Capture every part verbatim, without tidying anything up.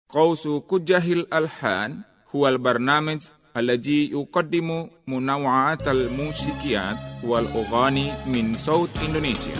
قوس كجه الألحان هو البرنامج الذي يقدم منوعات الموسيقيات والأغاني من صوت إندونيسيا.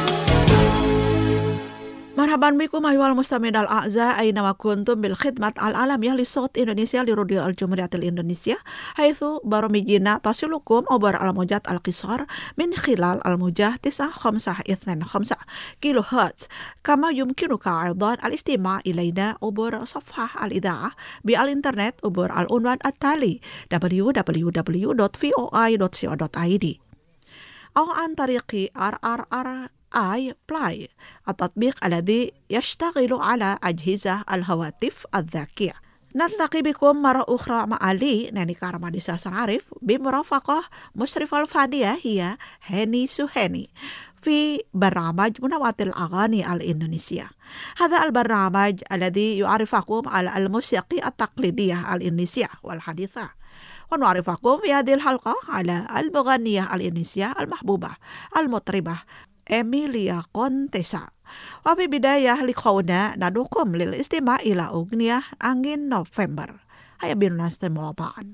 Marhaban bikum ayyuhal mustamid al-a'za aina ma kuntum bil khidmat al-alamiyah li Saut Indonesia li Radio Al-Jumhuriyatil Indonesia haitsu baromijina tasilukum obar al-mujad al-qisar min khilal al-mujah tis'ah khamsah ithnan khamsah kilohertz kama yumkinuka aidan al-istima' ilaina obar safhah al-idha'ah bi al-internet obar al-unwan at-tali w w w dot voi dot co dot i d au an tariqi R R R I Play التطبيق الذي يشتغل على أجهزة الهواتف الذكية. نلتقي بكم مرة أخرى مع علي ناني كارمانيسا سنعرف بمرافقة مشرف الفادية هي هاني سوهاني في برنامج منوعات الأغاني الإندونيسية. هذا البرنامج الذي يعرفكم على الموسيقى التقليدية الإندونيسية والحديثة، ونعرفكم في هذه الحلقة على المغنية الإندونيسية المحبوبة المطربة Emilia Contessa. Wabi bidayah liqauna nadukum lil istima' ila ugniyah angin November. Haya birnas temu apaan.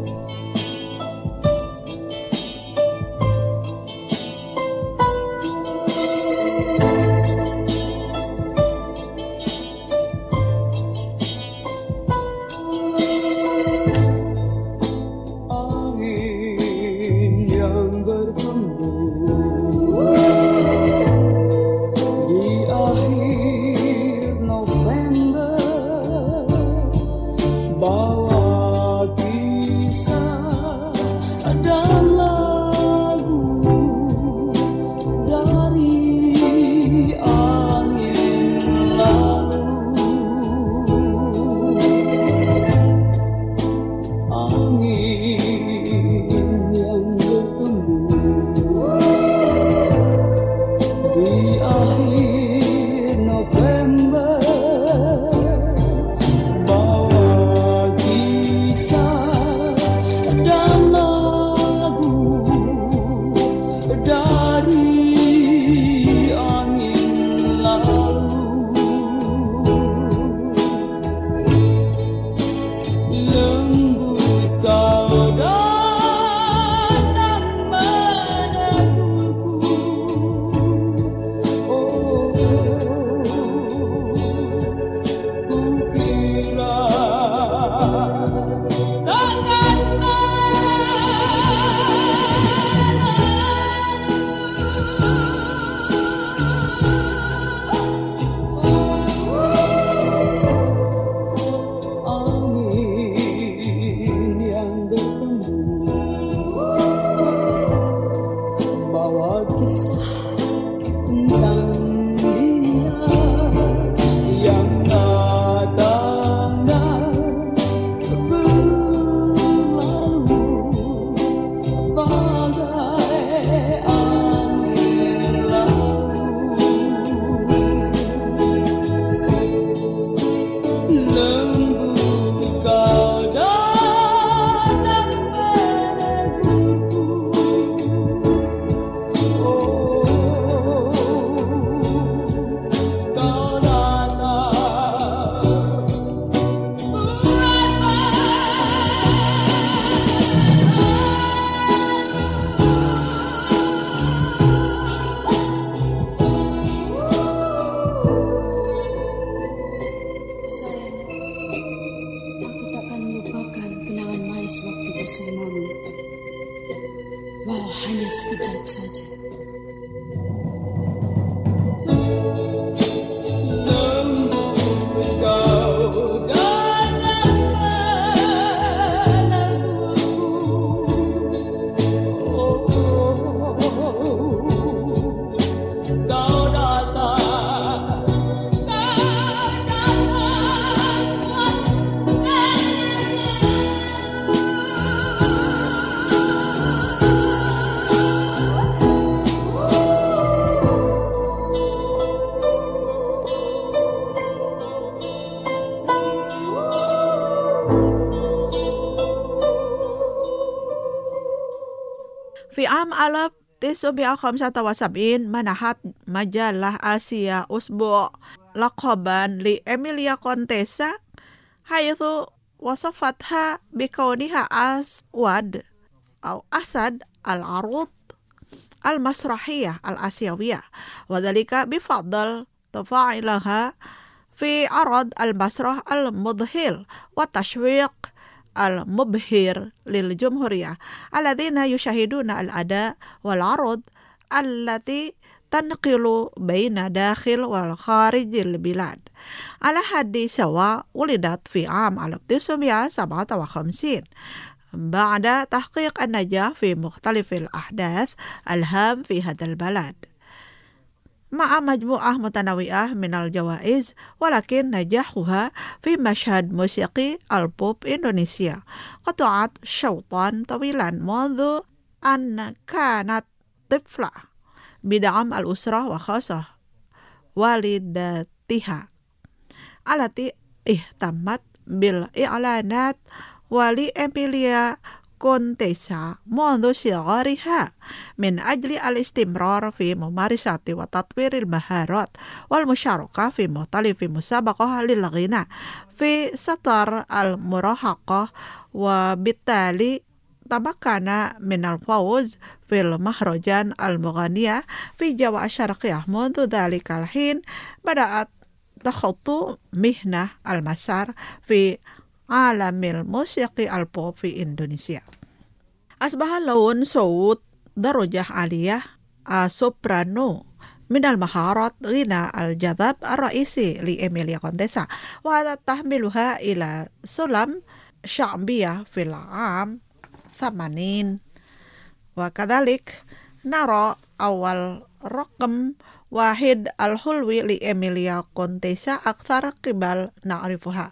في عام ألف وتسعمائة وخمسة وسبعين منحت مجلة آسيا أسبوع لقبا لإميليا كونتيسا haitsu wasafatha bikauniha aswad atau asad al-arud al-masrahiyah al-asiyawiyah wa dhalika bifadl tafa'ilaha fi arad al-masrah al-mudhil wa tashwiq al-mubhir lil jumhuriyah alladzina yushahiduna al-ada wal arud allati tanqilu baina dakhil wal kharijil bilad ala haddi sawa ulidat fi am alif tis'mi'a sab'ata wa khamsin ba'da tahqiq an-najah fi mukhtalifil ahdath al-ham fi hadzal balad ma'a majmu'ah mutanawi'ah minal jawaiz walakin najahuha fi mashhad musiqi al-pop Indonesia qata'at syautan tawilan منذ an kanat tiflah bid'am al-usrah wa khasah walidatiha alati ihtammat bil i'lanat wali Emilia Contessa منذ صغرها من أجل الاستمرار في ممارسة وتطوير المهارات والمشاركة في مختلف مسابقات للغناء في سطر المراهقة وبالتالي تمكن من الفوز في المهرجان المغنية في جوا الشرقية منذ ذلك الحين بدأت تخطو مهنة المسار في عالم الموسيقى البوب في إندونيسيا أصبح لون صوت درجة عالية السوبرانو من المهارات غناء الجذب الرئيسي لإيميليا كونتيسا وتحملها إلى سلم شعبية في العام ثمانين وكذلك نرى أول رقم واحد الحلوي لإيميليا كونتيسا أكثر قبل نعرفها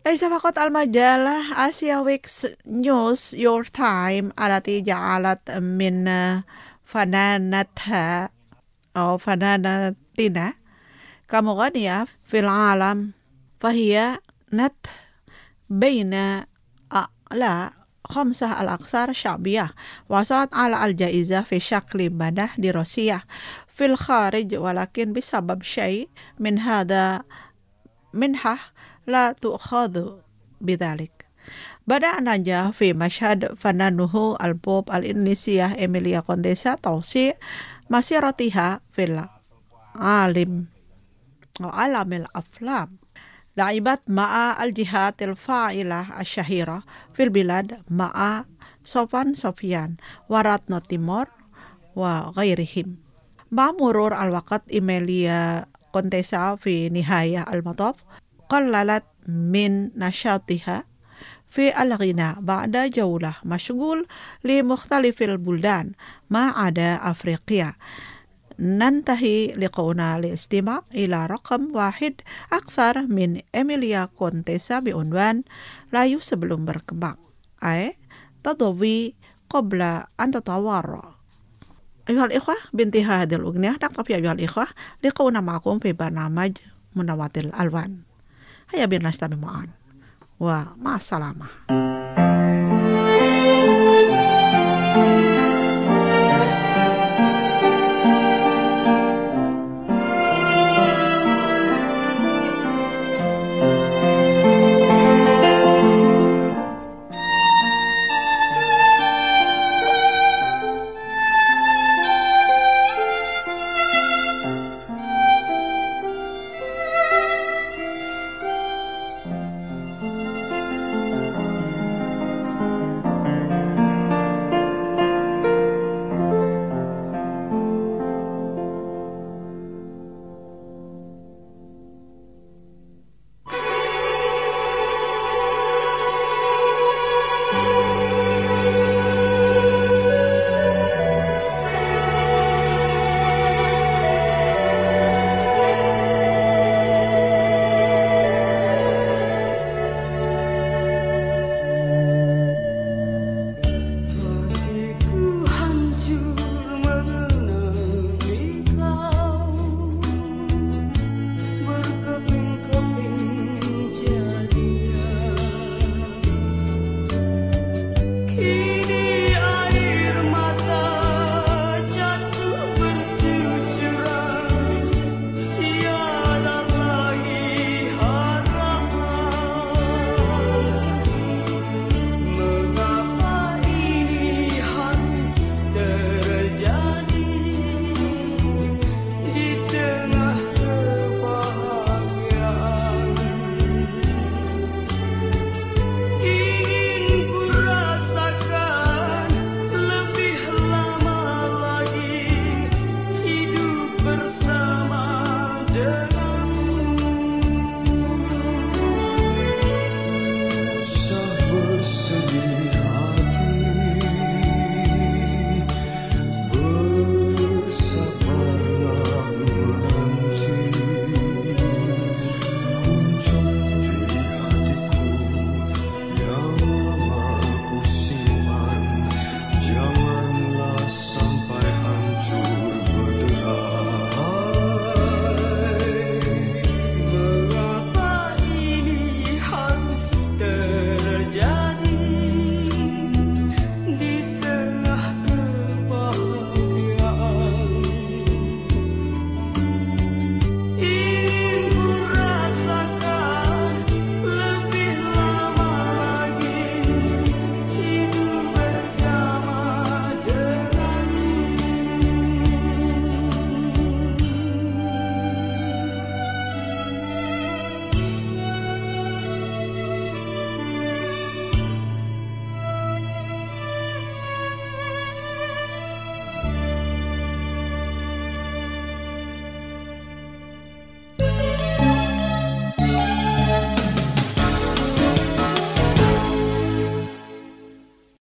ليس فقط المجلة آسيا ويكس نيوز يور تايم التي جعلت من فنانتها أو فنانتنا كمغنية في العالم، فهي نت بين أعلى خمسة الأكثر شعبية، وصلت على الجائزة في شكل منح di روسيا في الخارج، ولكن بسبب شيء من هذا منحة لا تؤخذ بذلك. بدأ نجاح في مشهد فنانه البوب الإندونيسية إيميليا كونتيسا توسيع مسيرتها في العالم وعالم الأفلام. لعبت مع الجهات الفاعلة الشهيرة في البلاد مع سوفان سوفيان وراتنا تيمور وغيرهم. مع مرور الوقت إيميليا كونتيسا في نهاية المطاف قللت من نشاطها في الغناء بعد جولة مشغول لمختلف البلدان ما عدا أفريقيا. ننتهي لقاؤنا الاستماع إلى رقم واحد أكثر من إيميليا كونتيسا بعنوان layu sebelum berkembang أي تضوي قبل أن تتورع. أيها الإخوة بانتهاء هذه الأغنية نقف أيها الإخوة لقاؤنا معكم في برنامج منوات الألوان. هيا بنا نستمع معا ومع السلامة.